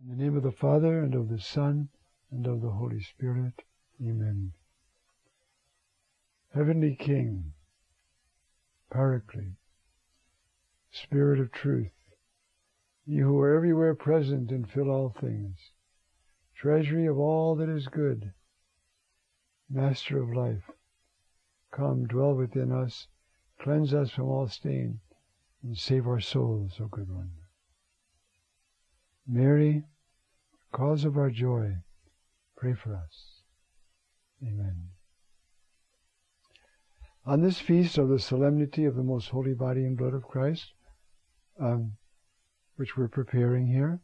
In the name of the Father, and of the Son, and of the Holy Spirit. Amen. Heavenly King, Paraclete, Spirit of Truth, you who are everywhere present and fill all things, treasury of all that is good, Master of life, come, dwell within us, cleanse us from all stain, and save our souls, O good one. Mary, cause of our joy, pray for us. Amen. On this feast of the solemnity of the most holy body and blood of Christ, which we're preparing here,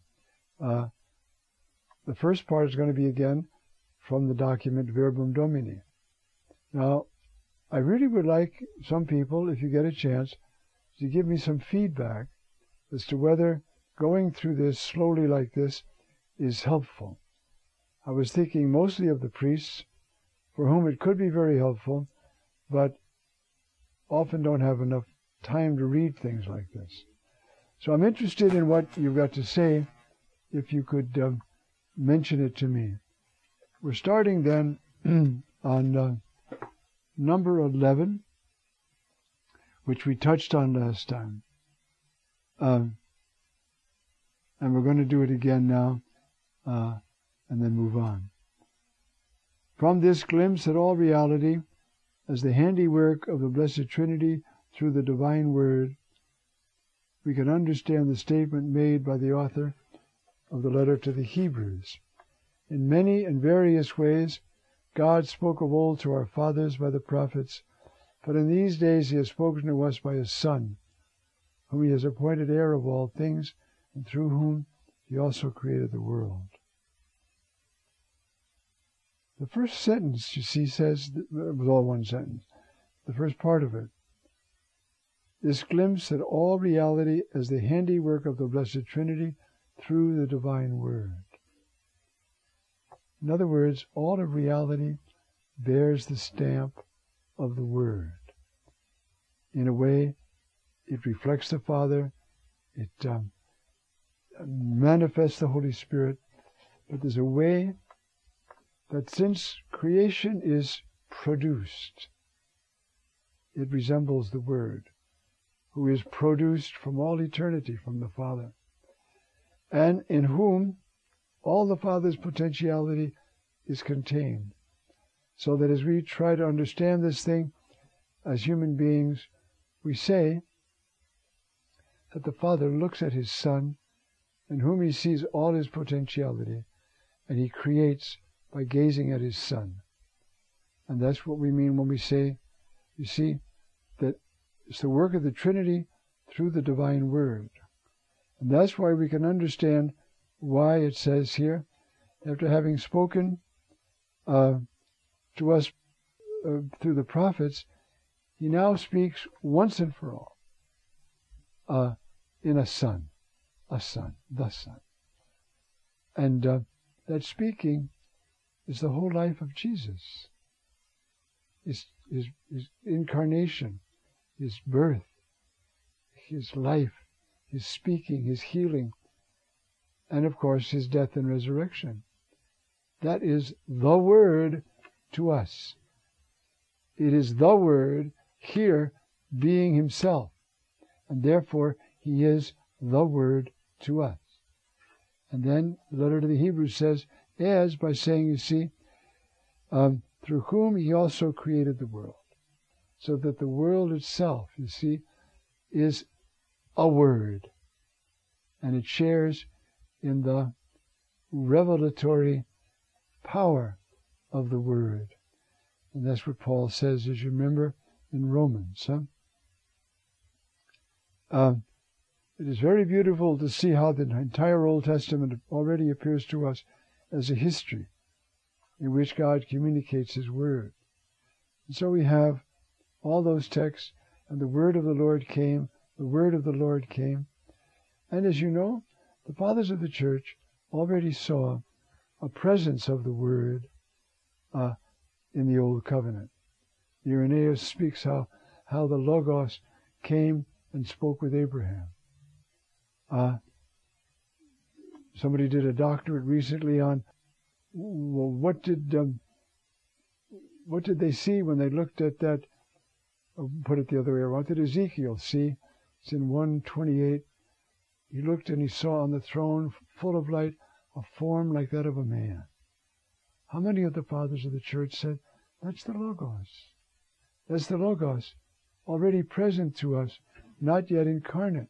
the first part is going to be again from the document Verbum Domini. Now, I really would like some people, if you get a chance, to give me some feedback as to whether going through this slowly like this is helpful. I was thinking mostly of the priests, for whom it could be very helpful, but often don't have enough time to read things like this. So I'm interested in what you've got to say, if you could mention it to me. We're starting then on number 11, which we touched on last time. And we're going to do it again now, and then move on. From this glimpse at all reality as the handiwork of the Blessed Trinity through the Divine Word, we can understand the statement made by the author of the letter to the Hebrews. In many and various ways, God spoke of old to our fathers by the prophets, but in these days he has spoken to us by his Son, whom he has appointed heir of all things, and through whom he also created the world. The first sentence, you see, says, it was all one sentence, the first part of it, this glimpse at all reality as the handiwork of the Blessed Trinity through the Divine Word. In other words, all of reality bears the stamp of the Word. In a way, it reflects the Father, it manifests the Holy Spirit, but there's a way that since creation is produced, it resembles the Word, who is produced from all eternity from the Father, and in whom all the Father's potentiality is contained. So that as we try to understand this thing as human beings, we say that the Father looks at his Son, in whom he sees all his potentiality, and he creates by gazing at his Son. And that's what we mean when we say, you see, that it's the work of the Trinity through the Divine Word. And that's why we can understand why it says here, after having spoken to us through the prophets, he now speaks once and for all in a Son, the Son. And that speaking is the whole life of Jesus. His incarnation, his birth, his life, his speaking, his healing, and of course his death and resurrection. That is the Word to us. It is the Word here being himself, and therefore he is the Word to us. And then the letter to the Hebrews says, as by saying, you see, through whom he also created the world. So that the world itself, you see, is a Word. And it shares in the revelatory power of the Word. And that's what Paul says, as you remember, in Romans. It is very beautiful to see how the entire Old Testament already appears to us as a history in which God communicates his Word. And so we have all those texts, and the Word of the Lord came, the Word of the Lord came. And as you know, the fathers of the Church already saw a presence of the Word in the Old Covenant. Irenaeus speaks how the Logos came and spoke with Abraham. Somebody did a doctorate recently on, well, what did they see when they looked at that? Put it the other way around. What did Ezekiel see? It's in 1:28. He looked and he saw on the throne, full of light, a form like that of a man. How many of the fathers of the church said, that's the Logos. That's the Logos, already present to us, not yet incarnate.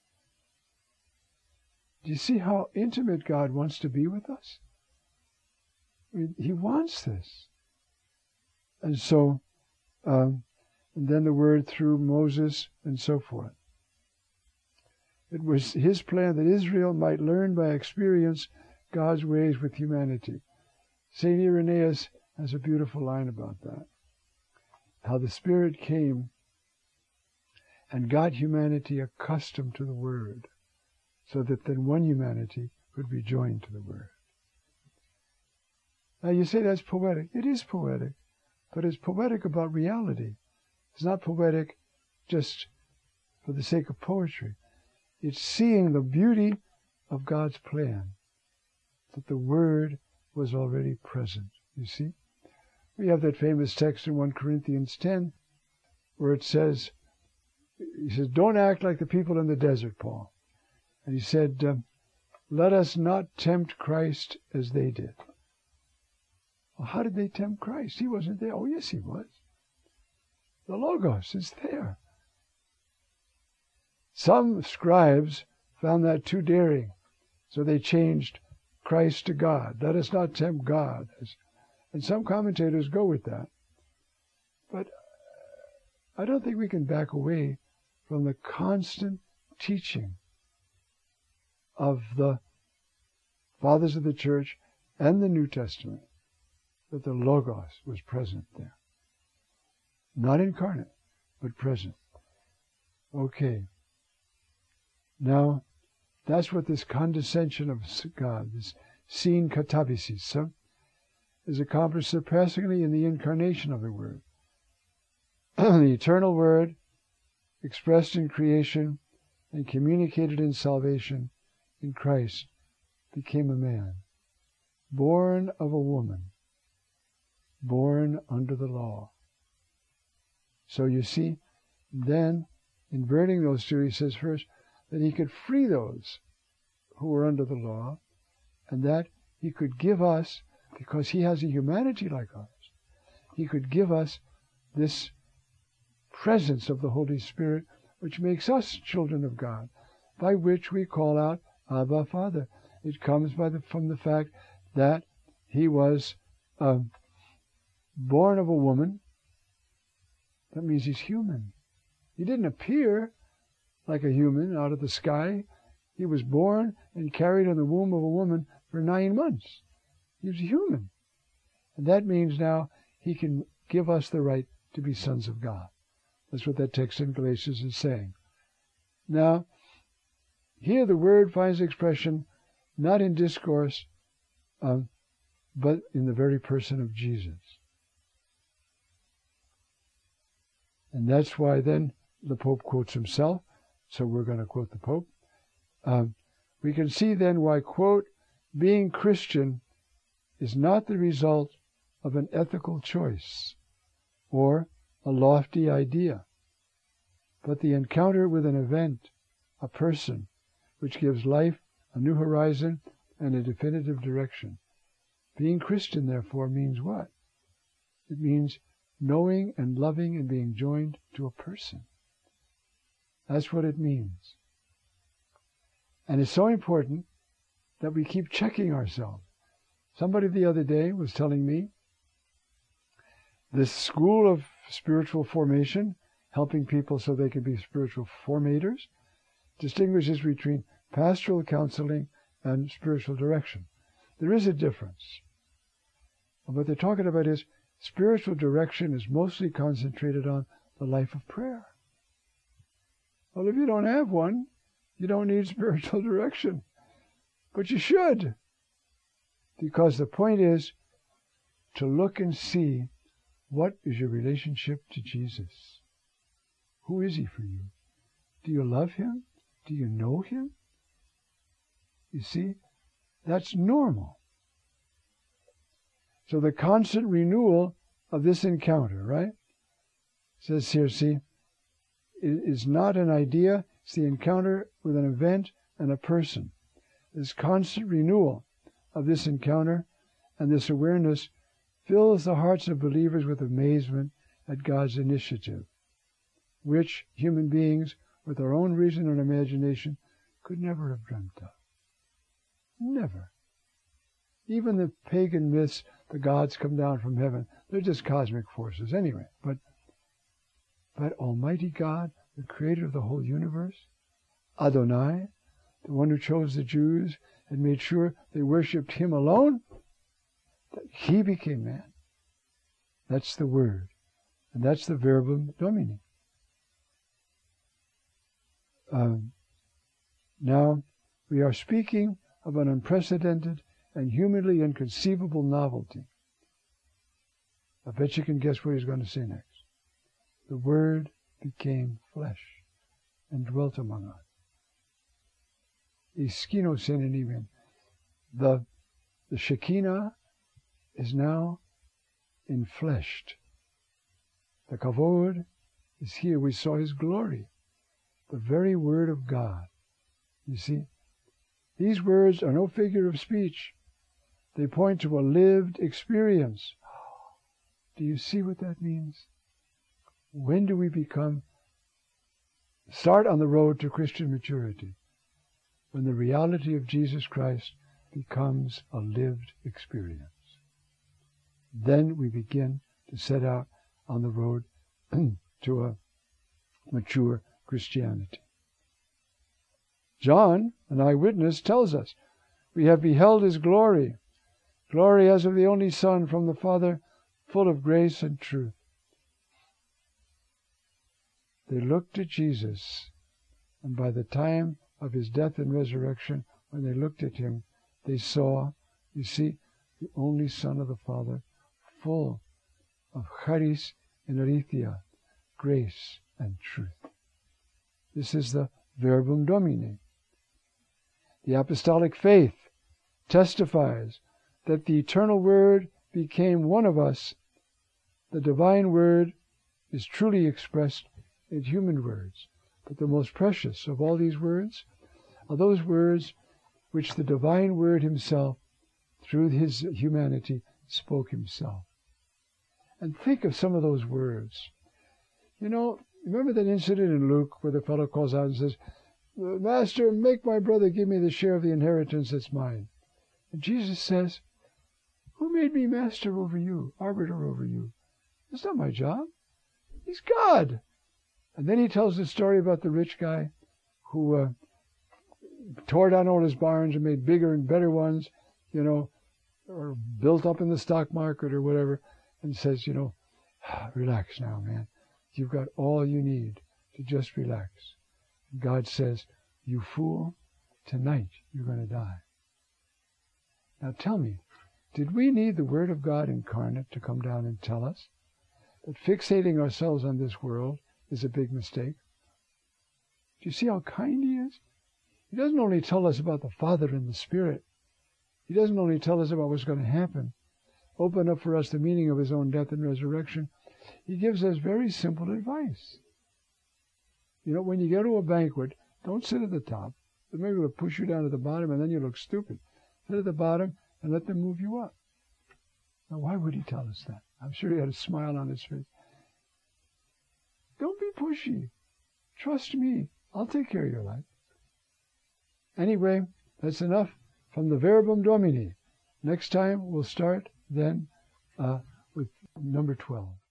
Do you see how intimate God wants to be with us? I mean, He wants this. And so, and then the Word through Moses and so forth. It was His plan that Israel might learn by experience God's ways with humanity. St. Irenaeus has a beautiful line about that. How the Spirit came and got humanity accustomed to the Word, so that then one humanity could be joined to the Word. Now you say that's poetic. It is poetic, but it's poetic about reality. It's not poetic just for the sake of poetry. It's seeing the beauty of God's plan, that the Word was already present. You see? We have that famous text in 1 Corinthians 10 where it says, he says, don't act like the people in the desert, Paul. And he said, let us not tempt Christ as they did. Well, how did they tempt Christ? He wasn't there. Oh, yes, He was. The Logos is there. Some scribes found that too daring, so they changed Christ to God. Let us not tempt God. And some commentators go with that. But I don't think we can back away from the constant teaching of the fathers of the church and the New Testament that the Logos was present there. Not incarnate, but present. Okay. Now, that's what this condescension of God, this seen katabasis, is accomplished surpassingly in the incarnation of the Word. The eternal Word, expressed in creation and communicated in salvation in Christ, became a man, born of a woman, born under the law. So you see, then, inverting those two, he says first that He could free those who were under the law, and that He could give us, because He has a humanity like ours, He could give us this presence of the Holy Spirit, which makes us children of God, by which we call out, Abba, Father. It comes from the fact that He was born of a woman. That means He's human. He didn't appear like a human out of the sky. He was born and carried in the womb of a woman for 9 months. He was human. And that means now He can give us the right to be sons of God. That's what that text in Galatians is saying. Now, here the Word finds expression not in discourse, but in the very person of Jesus. And that's why then the Pope quotes himself, so we're going to quote the Pope. We can see then why, quote, being Christian is not the result of an ethical choice or a lofty idea, but the encounter with an event, a person, which gives life a new horizon and a definitive direction. Being Christian, therefore, means what? It means knowing and loving and being joined to a person. That's what it means. And it's so important that we keep checking ourselves. Somebody the other day was telling me this school of spiritual formation, helping people so they can be spiritual formators, distinguishes between pastoral counseling and spiritual direction. There is a difference. And what they're talking about is spiritual direction is mostly concentrated on the life of prayer. Well, if you don't have one, you don't need spiritual direction. But you should. Because the point is to look and see, what is your relationship to Jesus? Who is He for you? Do you love Him? Do you know Him? You see, That's normal. So the constant renewal of this encounter, right? It says here, see, it is not an idea, it's the encounter with an event and a person. This constant renewal of this encounter and this awareness fills the hearts of believers with amazement at God's initiative, which human beings, with their own reason and imagination, could never have dreamt of. Never. Even the pagan myths, the gods come down from heaven, they're just cosmic forces anyway. But Almighty God, the creator of the whole universe, Adonai, the one who chose the Jews and made sure they worshipped him alone, he became man. That's the Word. And that's the Verbum Domini. Now, we are speaking of an unprecedented and humanly inconceivable novelty. I bet you can guess what he's going to say next. The Word became flesh and dwelt among us. The Shekinah is now enfleshed. The Kavod is here. We saw his glory. The very Word of God. You see, these words are no figure of speech. They point to a lived experience. Do you see what that means? When do we start on the road to Christian maturity? When the reality of Jesus Christ becomes a lived experience. Then we begin to set out on the road to a mature Christianity. John, an eyewitness, tells us, we have beheld his glory, glory as of the only Son from the Father, full of grace and truth. They looked at Jesus, and by the time of his death and resurrection, when they looked at him, they saw, you see, the only Son of the Father, full of charis and aletheia, grace and truth. This is the Verbum Domini. The apostolic faith testifies that the eternal Word became one of us. The divine Word is truly expressed in human words. But the most precious of all these words are those words which the divine Word himself, through his humanity, spoke himself. And think of some of those words. You know, remember that incident in Luke where the fellow calls out and says, Master, make my brother give me the share of the inheritance that's mine. And Jesus says, who made me master over you, arbiter over you? It's not my job. He's God. And then he tells the story about the rich guy who tore down all his barns and made bigger and better ones, you know, or built up in the stock market or whatever, and says, you know, relax now, man. You've got all you need to just relax. And God says, you fool, tonight you're going to die. Now tell me, did we need the Word of God incarnate to come down and tell us that fixating ourselves on this world is a big mistake? Do you see how kind he is? He doesn't only tell us about the Father and the Spirit. He doesn't only tell us about what's going to happen, open up for us the meaning of his own death and resurrection. He gives us very simple advice. You know, when you go to a banquet, don't sit at the top. They're maybe going to push you down to the bottom and then you look stupid. Sit at the bottom and let them move you up. Now, why would he tell us that? I'm sure he had a smile on his face. Don't be pushy. Trust me. I'll take care of your life. Anyway, that's enough from the Verbum Domini. Next time we'll start then with number 12.